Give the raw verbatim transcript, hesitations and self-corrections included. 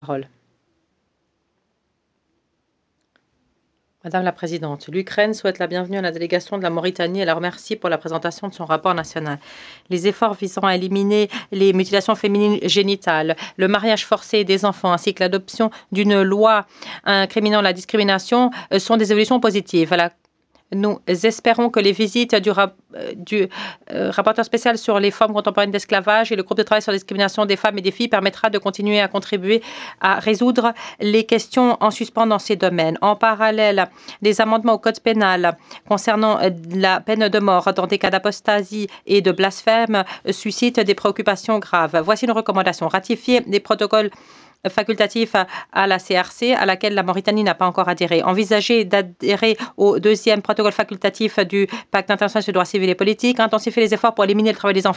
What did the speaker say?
parole. Madame la Présidente, l'Ukraine souhaite la bienvenue à la délégation de la Mauritanie et la remercie pour la présentation de son rapport national. Les efforts visant à éliminer les mutilations féminines génitales, le mariage forcé des enfants ainsi que l'adoption d'une loi incriminant la discrimination sont des évolutions positives. La Nous espérons que les visites du, rap du euh, rapporteur spécial sur les formes contemporaines d'esclavage et le groupe de travail sur la discrimination des femmes et des filles permettra de continuer à contribuer à résoudre les questions en suspens dans ces domaines. En parallèle, des amendements au code pénal concernant la peine de mort dans des cas d'apostasie et de blasphème suscitent des préoccupations graves. Voici une recommandation. Ratifier des protocoles facultatif à la C R C, à laquelle la Mauritanie n'a pas encore adhéré. Envisager d'adhérer au deuxième protocole facultatif du pacte international sur les droits civils et politiques, intensifier les efforts pour éliminer le travail des enfants